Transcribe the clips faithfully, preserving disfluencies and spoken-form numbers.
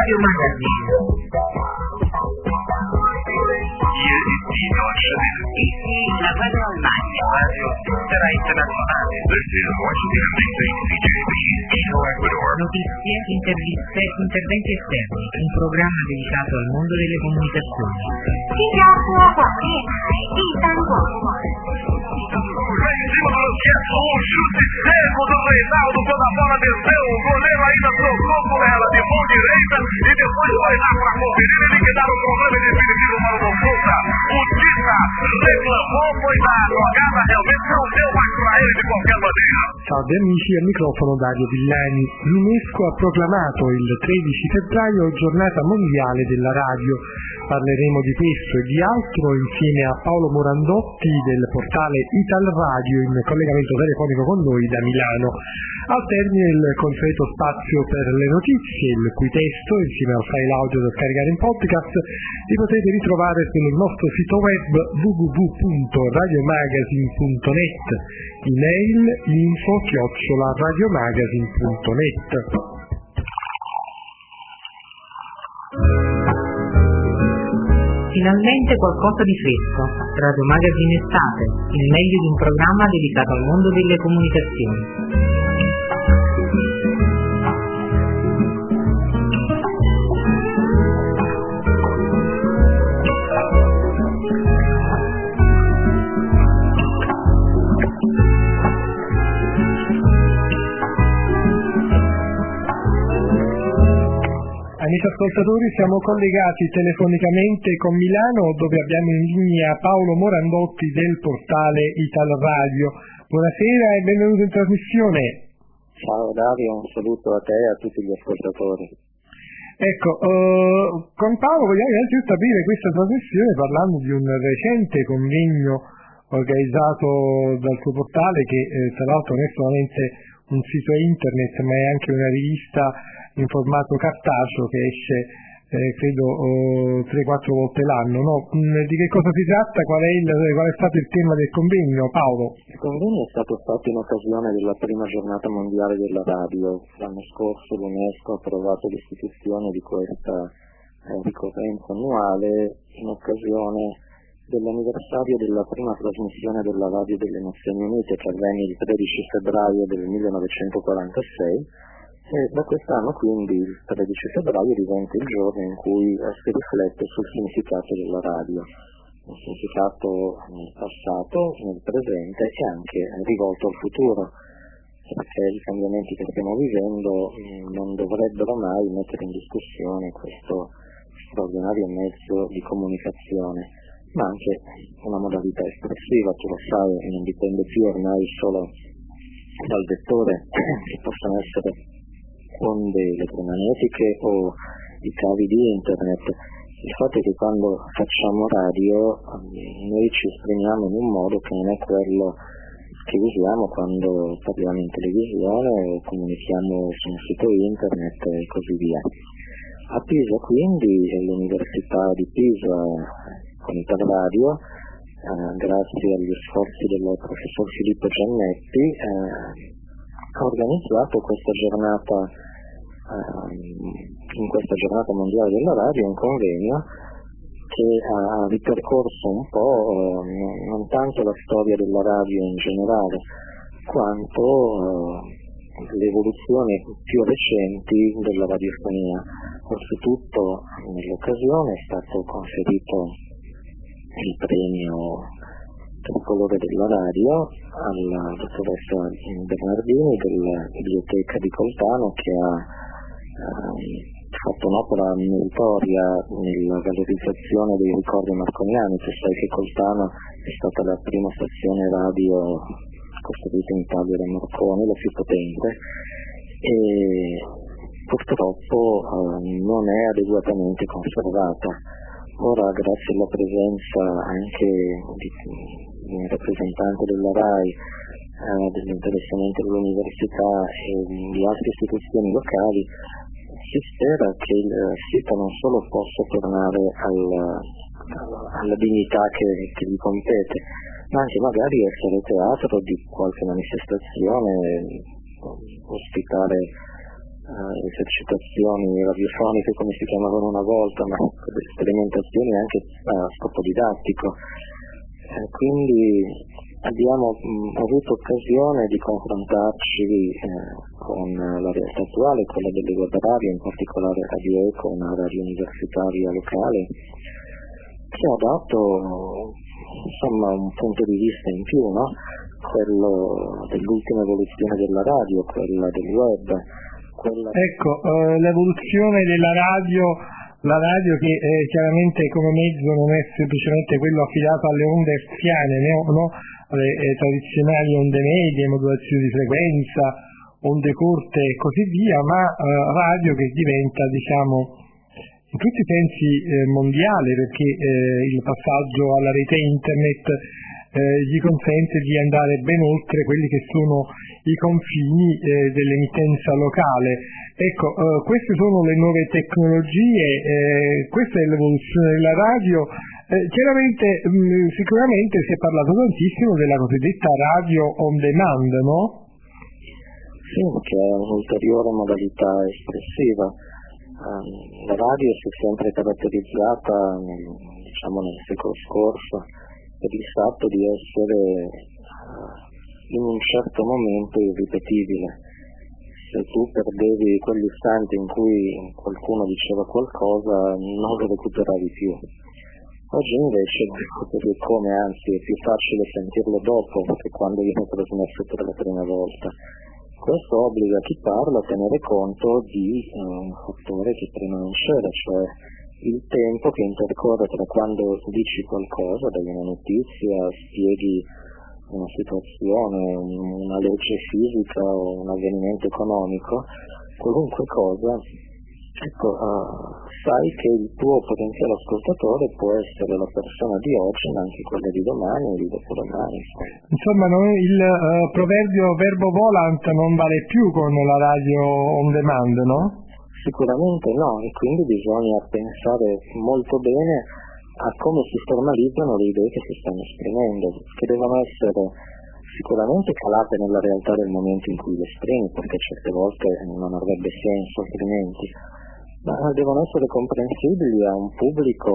Radio Magazine. La Radio Almagna, Radio Svizzera Internazionale. This is Washington D C, C J B, Quito, Ecuador. Notizie, interviste, interventi esterni, un programma dedicato al mondo delle comunicazioni. 新加坡广电台第三广播网。 O chute seco do Reinaldo quando a bola desceu, o goleiro ainda tocou com ela de mão direita e depois foi lá para conferir e liquidar o problema definitivo para o Consulta. O Tita reclamou, foi da jogada, realmente não deu mais para ele de qualquer maneira. Salve amici, al microfono Dario Villani. L'UNESCO ha proclamato il tredici febbraio giornata mondiale della radio. Parleremo di questo e di altro insieme a Paolo Morandotti del portale Ital Radio in collegamento telefonico con noi da Milano. Al termine il consueto spazio per le notizie, il cui testo, insieme al file audio da scaricare in podcast, li potete ritrovare sul nostro sito web w w w punto radiomagazine punto net, email info chiocciola radiomagazine punto net. Finalmente qualcosa di fresco. Radio Magazine Estate, il meglio di un programma dedicato al mondo delle comunicazioni. Amici ascoltatori, siamo collegati telefonicamente con Milano, dove abbiamo in linea Paolo Morandotti del portale Ital Radio. Buonasera e benvenuto in trasmissione. Ciao Dario, un saluto a te e a tutti gli ascoltatori. Ecco, uh, con Paolo vogliamo innanzitutto aprire questa trasmissione parlando di un recente convegno organizzato dal suo portale, che eh, tra l'altro non è solamente un sito internet ma è anche una rivista in formato cartaceo che esce eh, credo oh, tre quattro volte l'anno, no? Di che cosa si tratta? Qual è, il, qual è stato il tema del convegno, Paolo? Il convegno è stato fatto in occasione della prima giornata mondiale della radio. L'anno scorso l'UNESCO ha approvato l'istituzione di questa eh, ricorrenza annuale in occasione dell'anniversario della prima trasmissione della radio delle Nazioni Unite, che avvenne il tredici febbraio del millenovecentoquarantasei. E da quest'anno quindi il tredici febbraio diventa il giorno in cui si riflette sul significato della radio, un significato nel passato, nel presente e anche rivolto al futuro, perché i cambiamenti che stiamo vivendo non dovrebbero mai mettere in discussione questo straordinario mezzo di comunicazione, ma anche una modalità espressiva, tu lo sai, non dipende più ormai solo dal vettore, che possono essere onde elettromagnetiche o i cavi di internet. Il fatto è che quando facciamo radio noi ci esprimiamo in un modo che non è quello che usiamo quando parliamo in televisione o comunichiamo su un sito internet e così via. A Pisa quindi l'Università di Pisa con il Radio, eh, grazie agli sforzi del professor Filippo Giannetti, eh, ha organizzato questa giornata, eh, in questa giornata mondiale della radio, un convegno che ha ripercorso un po' eh, non tanto la storia della radio in generale, quanto eh, le evoluzioni più recenti della radiofonia. Oltretutto nell'occasione è stato conferito il premio Tricolore della radio alla dottoressa Bernardini della Biblioteca di Coltano, che ha eh, fatto un'opera meritoria nella valorizzazione dei ricordi marconiani. Tu sai che Coltano è stata la prima stazione radio costruita in Italia da Marconi, la più potente, e purtroppo eh, non è adeguatamente conservata. Ora, grazie alla presenza anche di un rappresentante della RAI, eh, dell'interessamento dell'università e di altre istituzioni locali, si spera che il sito non solo possa tornare al, alla dignità che, che gli compete, ma anche magari essere teatro di qualche manifestazione, ospitare uh, esercitazioni radiofoniche come si chiamavano una volta, ma sperimentazioni anche a scopo didattico. Eh, quindi abbiamo mh, avuto occasione di confrontarci eh, con la realtà attuale, quella delle web radio, in particolare Radio Eco, una radio universitaria locale, che ha dato insomma un punto di vista in più, no? Quello dell'ultima evoluzione della radio, quella del web. Quella... Ecco, eh, l'evoluzione della radio, la radio che eh, chiaramente come mezzo non è semplicemente quello affidato alle onde hertziane, no? No? Le eh, tradizionali onde medie, modulazioni di frequenza, onde corte e così via, ma eh, radio che diventa, diciamo, in tutti i sensi eh, mondiale, perché eh, il passaggio alla rete internet eh, gli consente di andare ben oltre quelli che sono i confini eh, dell'emittenza locale. Ecco, eh, queste sono le nuove tecnologie, eh, questa è l'evoluzione della radio. Eh, chiaramente, mh, sicuramente si è parlato tantissimo della cosiddetta radio on demand, no? Sì, che è un'ulteriore modalità espressiva. Um, la radio si è sempre caratterizzata, diciamo, nel secolo scorso per il fatto di essere uh, in un certo momento irripetibile. Se tu perdevi quell'istante in cui qualcuno diceva qualcosa, non lo recuperavi più. Oggi invece recuperi come, anzi è più facile sentirlo dopo che quando viene trasmesso per la prima volta. Questo obbliga chi parla a tenere conto di uh, un fattore che prima non c'era, cioè il tempo che intercorre tra quando dici qualcosa, dai una notizia, spieghi una situazione, una legge fisica o un avvenimento economico, qualunque cosa, ecco, uh, sai che il tuo potenziale ascoltatore può essere la persona di oggi, ma anche quella di domani o di dopodomani. Insomma, non, il uh, proverbio verbo volant non vale più con la radio on demand, no? Sicuramente no, e quindi bisogna pensare molto bene a come si formalizzano le idee che si stanno esprimendo, che devono essere sicuramente calate nella realtà del momento in cui le esprimi, perché certe volte non avrebbe senso altrimenti, ma devono essere comprensibili a un pubblico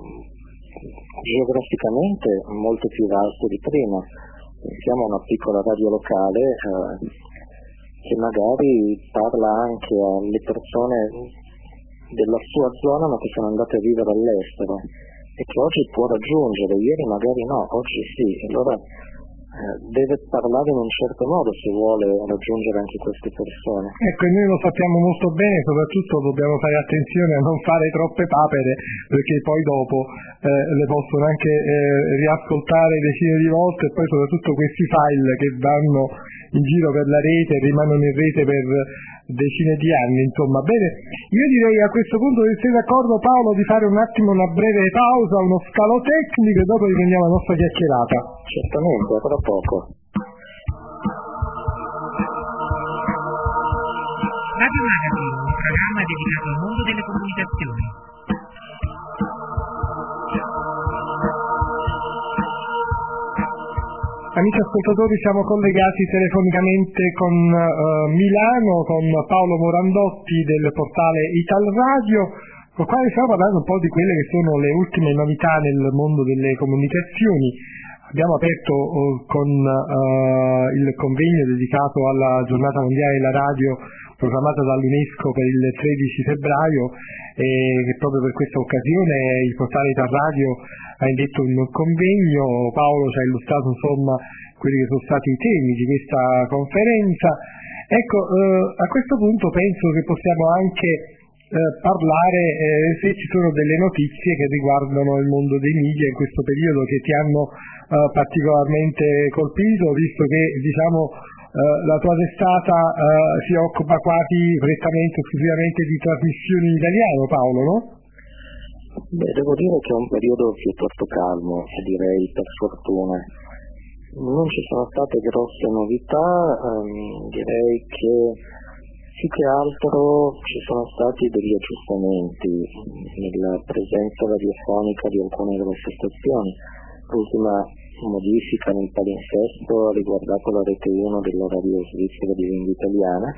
geograficamente molto più vasto di prima. Pensiamo a una piccola radio locale eh, che magari parla anche alle persone della sua zona ma che sono andate a vivere all'estero e che oggi può raggiungere, ieri magari no, oggi sì, allora eh, deve parlare in un certo modo se vuole raggiungere anche queste persone. Ecco, e noi lo sappiamo molto bene, soprattutto dobbiamo fare attenzione a non fare troppe papere, perché poi dopo eh, le possono anche eh, riascoltare decine di volte e poi soprattutto questi file che vanno in giro per la rete, rimangono in rete per decine di anni, insomma. Bene, io direi a questo punto, se sei d'accordo Paolo, di fare un attimo una breve pausa, uno scalo tecnico e dopo riprendiamo la nostra chiacchierata. Certamente, a tra poco. Radio Magazine, un programma dedicato al mondo delle comunicazioni. Amici ascoltatori, siamo collegati telefonicamente con uh, Milano, con Paolo Morandotti del portale Ital Radio, con il quale stiamo parlando un po' di quelle che sono le ultime novità nel mondo delle comunicazioni. Abbiamo aperto uh, con uh, il convegno dedicato alla giornata mondiale della radio programmata dall'UNESCO per il tredici febbraio e che proprio per questa occasione il portale Ital Radio ha indetto un convegno. Paolo ci ha illustrato insomma quelli che sono stati i temi di questa conferenza. Ecco, eh, a questo punto penso che possiamo anche eh, parlare eh, se ci sono delle notizie che riguardano il mondo dei media in questo periodo che ti hanno eh, particolarmente colpito, visto che diciamo eh, la tua testata eh, si occupa quasi prettamente, esclusivamente di trasmissioni in italiano, Paolo, no? Beh, devo dire che è un periodo piuttosto calmo, direi per fortuna. Non ci sono state grosse novità, ehm, direi che più che altro ci sono stati degli aggiustamenti nella presenza radiofonica di alcune grosse stazioni. L'ultima modifica nel palinsesto ha riguardato la rete uno della radio svizzera di lingua italiana,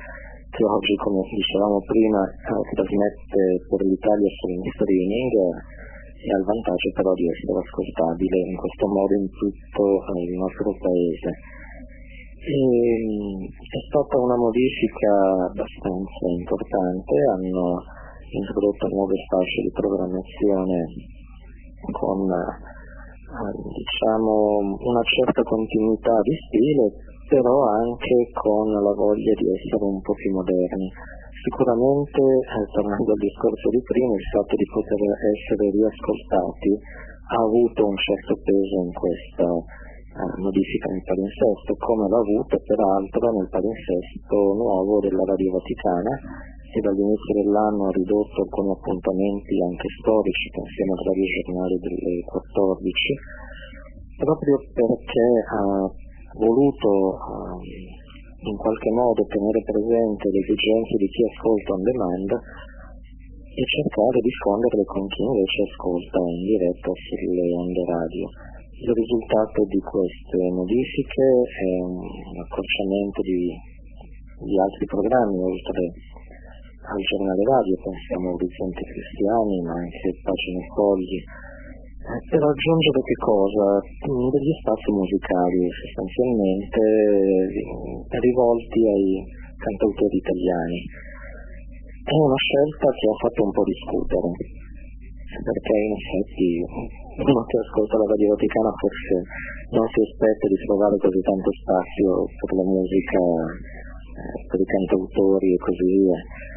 che oggi, come dicevamo prima, eh, trasmette per l'Italia solo in streaming e ha il vantaggio però di essere ascoltabile in questo modo in tutto eh, il nostro paese. E, è stata una modifica abbastanza importante, hanno introdotto nuove fasce di programmazione con eh, diciamo una certa continuità di stile, però anche con la voglia di essere un po' più moderni. Sicuramente, eh, tornando al discorso di prima, il fatto di poter essere riascoltati ha avuto un certo peso in questa eh, modifica nel palinsesto, come l'ha avuto peraltro nel palinsesto nuovo della Radio Vaticana, che dall'inizio dell'anno ha ridotto alcuni appuntamenti anche storici, pensiamo al Radio Giornale delle quattordici, proprio perché ha voluto um, in qualche modo tenere presente le esigenze di chi ascolta on demand e cercare di diffonderle con chi invece ascolta in diretta sulle onde radio. Il risultato di queste modifiche è un accorciamento di, di altri programmi, oltre al giornale radio, pensiamo a Orizzonti Cristiani, ma anche Pagine Fogli, eh, per aggiungere che cosa? Degli spazi musicali sostanzialmente eh, rivolti ai cantautori italiani. È una scelta che ha fatto un po' discutere, perché in effetti uno che ascolta la Radio Vaticana forse non si aspetta di trovare così tanto spazio per la musica, eh, per i cantautori e così via.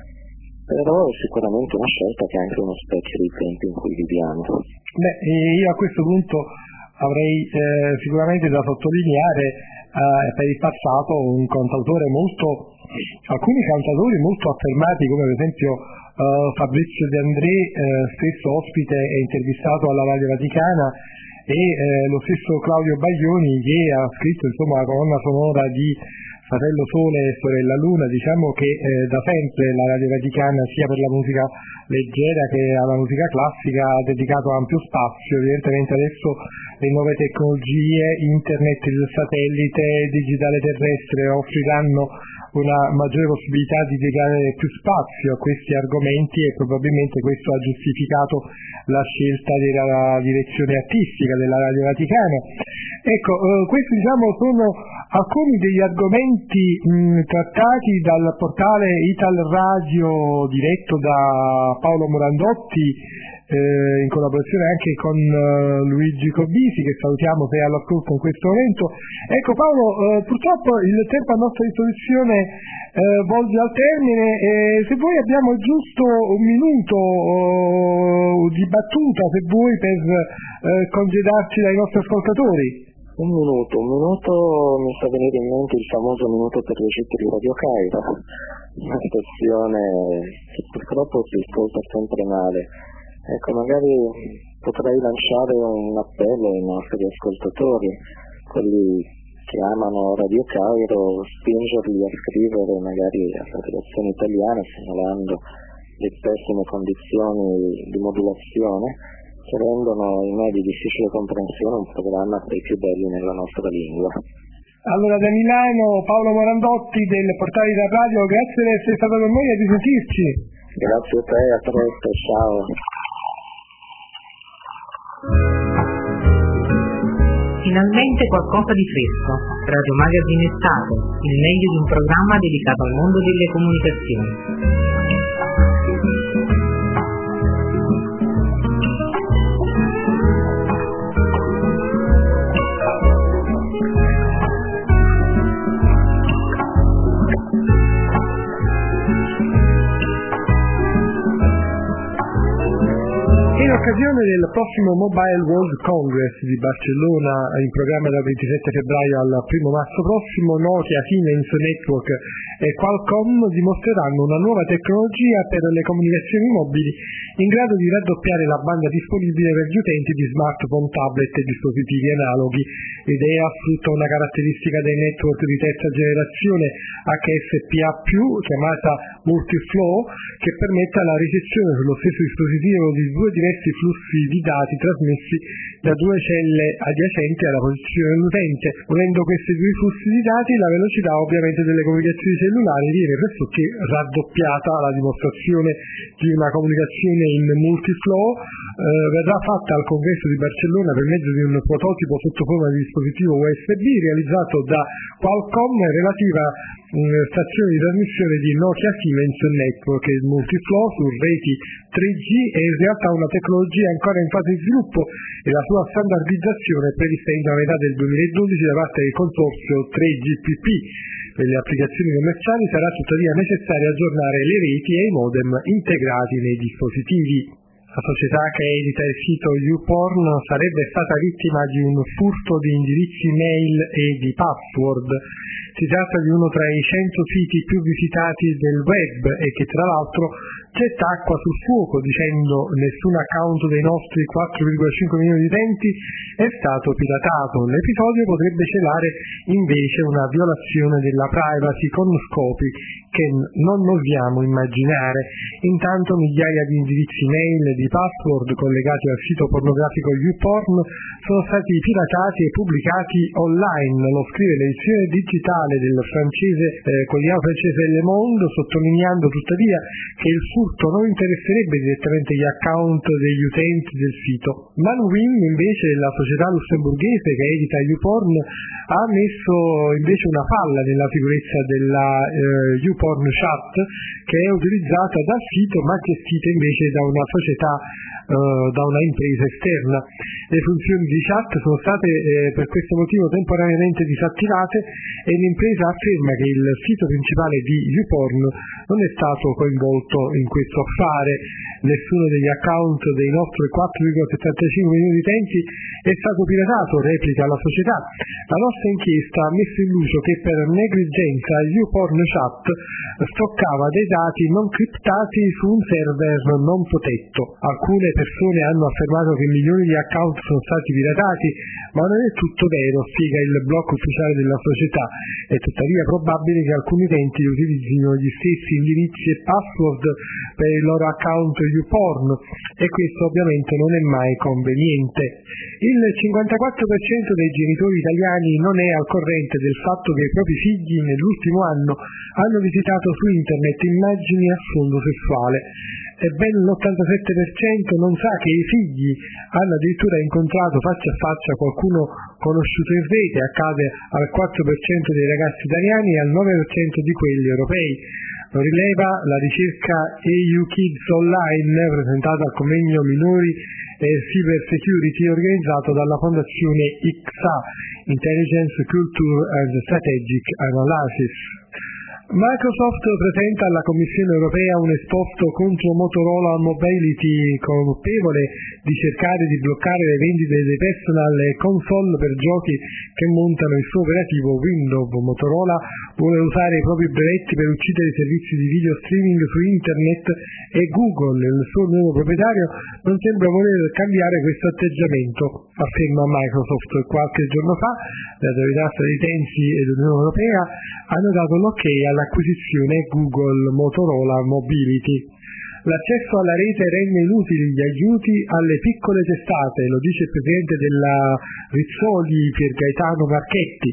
Però è sicuramente una scelta che è anche uno specchio dei tempi in cui viviamo. Beh, io a questo punto avrei eh, sicuramente da sottolineare eh, per il passato un cantautore molto, alcuni cantatori molto affermati, come per esempio eh, Fabrizio De André, eh, stesso ospite e intervistato alla Radio Vaticana, e eh, lo stesso Claudio Baglioni, che ha scritto insomma la colonna sonora di Fratello Sole e Sorella Luna. Diciamo che eh, da sempre la Radio Vaticana, sia per la musica leggera che alla musica classica, ha dedicato ampio spazio. Evidentemente adesso le nuove tecnologie, internet, il satellite, digitale terrestre offriranno una maggiore possibilità di dedicare più spazio a questi argomenti, e probabilmente questo ha giustificato la scelta della direzione artistica della Radio Vaticana. Ecco, eh, questi diciamo sono alcuni degli argomenti mh, trattati dal portale Ital Radio diretto da Paolo Morandotti, eh, in collaborazione anche con uh, Luigi Corbisi, che salutiamo se è all'ascolto in questo momento. Ecco Paolo, eh, purtroppo il tempo a nostra disposizione eh, volge al termine, e se vuoi abbiamo giusto un minuto oh, di battuta, se vuoi, per eh, congedarci dai nostri ascoltatori. Un minuto, un minuto mi fa venire in mente il famoso minuto per l'Egitto di Radio Cairo, una situazione che purtroppo si ascolta sempre male. Ecco, magari potrei lanciare un appello ai nostri ascoltatori, quelli che amano Radio Cairo, spingerli a scrivere magari alla redazione italiana segnalando le pessime condizioni di modulazione che rendono in me di difficile comprensione un programma tra i più belli nella nostra lingua. Allora, da Milano, Paolo Morandotti del portale da radio, grazie di essere stato con noi e di sentirci. Grazie a te, a presto, ciao. Finalmente qualcosa di fresco. Radio Magazine Estate, il meglio di un programma dedicato al mondo delle comunicazioni. In occasione del prossimo Mobile World Congress di Barcellona, in programma dal ventisette febbraio al primo marzo prossimo, Nokia, Siemens Network e Qualcomm dimostreranno una nuova tecnologia per le comunicazioni mobili in grado di raddoppiare la banda disponibile per gli utenti di smartphone, tablet e dispositivi analoghi. L'idea sfrutta una caratteristica dei network di terza generazione H S P A più, chiamata multiflow che permetta la ricezione sullo stesso dispositivo di due diversi flussi di dati trasmessi da due celle adiacenti alla posizione dell'utente. Unendo questi due flussi di dati, la velocità ovviamente delle comunicazioni cellulari viene pressoché raddoppiata. La dimostrazione di una comunicazione in multiflow eh, verrà fatta al Congresso di Barcellona per mezzo di un prototipo sotto forma di dispositivo U S B realizzato da Qualcomm relativa stazione di trasmissione di Nokia Siemens Network. Il multiflow su reti tre G è in realtà una tecnologia ancora in fase di sviluppo e la sua standardizzazione è prevista entro la metà del duemiladodici da parte del consorzio tre G P P. Per le applicazioni commerciali sarà tuttavia necessario aggiornare le reti e i modem integrati nei dispositivi. La società che edita il sito YouPorn sarebbe stata vittima di un furto di indirizzi mail e di password. Si tratta di uno tra i cento siti più visitati del web e che tra l'altro getta acqua sul fuoco dicendo nessun account dei nostri quattro virgola cinque milioni di utenti è stato piratato. L'episodio potrebbe celare invece una violazione della privacy con scopi che non osiamo immaginare. Intanto migliaia di indirizzi mail e di password collegati al sito pornografico YouPorn sono stati piratati e pubblicati online. Lo scrive l'edizione digitale del francese eh, quotidiano francese Le Monde, sottolineando tuttavia che il furto non interesserebbe direttamente gli account degli utenti del sito. Manwin, invece, la società lussemburghese che edita YouPorn, ha messo invece una falla nella sicurezza della eh, YouPorn Chat, che è utilizzata dal sito ma gestita invece da una società, eh, da una impresa esterna. Le funzioni di chat sono state eh, per questo motivo temporaneamente disattivate e l'impresa afferma che il sito principale di YouPorn non è stato coinvolto in questo affare. Nessuno degli account dei nostri quattro virgola settantacinque milioni di utenti è stato piratato, replica la società. La nostra inchiesta ha messo in luce che per negligenza YouPorn Chat stoccava dei dati non criptati su un server non protetto. Alcune persone hanno affermato che milioni di account sono stati piratati, ma non è tutto vero, spiega il blog ufficiale della società. È tuttavia probabile che alcuni utenti utilizzino gli stessi indirizzi e password per il loro account YouPorn e questo ovviamente non è mai conveniente. Il cinquantaquattro per cento dei genitori italiani non è al corrente del fatto che i propri figli nell'ultimo anno hanno visitato su internet immagini a sfondo sessuale. E ben l'ottantasette per cento non sa che i figli hanno addirittura incontrato faccia a faccia qualcuno conosciuto in rete. Accade al quattro per cento dei ragazzi italiani e al nove per cento di quelli europei. Lo rileva la ricerca E U Kids Online presentata al convegno Minori e Cyber Security organizzato dalla fondazione I C S A, Intelligence, Culture and Strategic Analysis. Microsoft presenta alla Commissione europea un esposto contro Motorola Mobility colpevole di cercare di bloccare le vendite dei personal e console per giochi che montano il suo operativo Windows. Motorola vuole usare i propri brevetti per uccidere i servizi di video streaming su internet e Google, il suo nuovo proprietario, non sembra voler cambiare questo atteggiamento, afferma Microsoft. Qualche giorno fa le autorità statunitensi e l'Unione Europea hanno dato l'ok all'acquisizione Google Motorola Mobility. L'accesso alla rete rende inutili gli aiuti alle piccole testate, lo dice il presidente della Rizzoli Pier Gaetano Marchetti.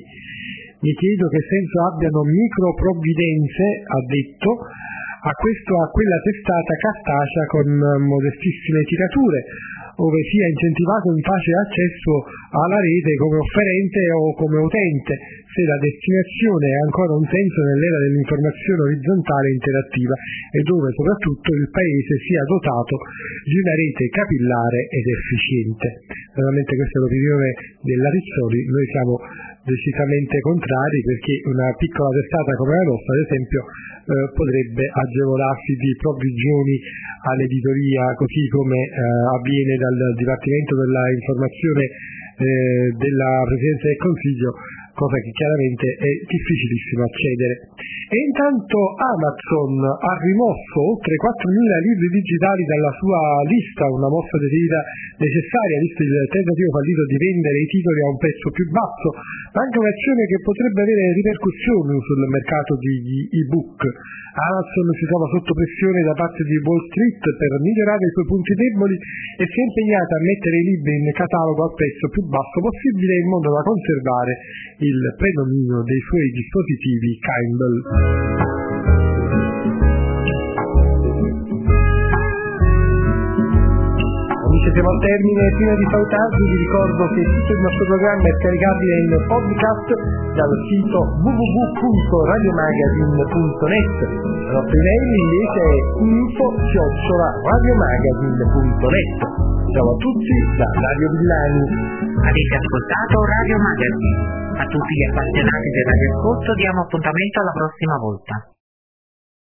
Mi chiedo che senso abbiano microprovvidenze, ha detto, a questo a quella testata cartacea con modestissime tirature, ove sia incentivato un facile accesso alla rete come offerente o come utente, se la destinazione ha ancora un senso nell'era dell'informazione orizzontale e interattiva e dove soprattutto il Paese sia dotato di una rete capillare ed efficiente. Naturalmente questa è l'opinione della Rizzoli, noi siamo decisamente contrari perché una piccola testata come la nostra, ad esempio, eh, potrebbe agevolarsi di provvigioni all'editoria, così come eh, avviene dal Dipartimento della Informazione eh, della Presidenza del Consiglio, cosa che chiaramente è difficilissimo accedere. E intanto Amazon ha rimosso oltre quattromila libri digitali dalla sua lista, una mossa definita necessaria visto il tentativo fallito di vendere i titoli a un prezzo più basso, ma anche un'azione che potrebbe avere ripercussioni sul mercato degli ebook. Amazon si trova sotto pressione da parte di Wall Street per migliorare i suoi punti deboli e si è impegnata a mettere i libri in catalogo al prezzo più basso possibile in modo da conservare il predominio dei suoi dispositivi Kindle. Amici, siamo al termine. Prima di salutarvi vi ricordo che tutto il nostro programma è caricabile in podcast dal sito w w w punto radiomagazine punto net. La nostra email invece è info chiocciola radiomagazine punto net. Ciao a tutti da Radio Villani. Avete ascoltato Radio Magazine. A tutti gli appassionati del radioascolto diamo appuntamento alla prossima volta.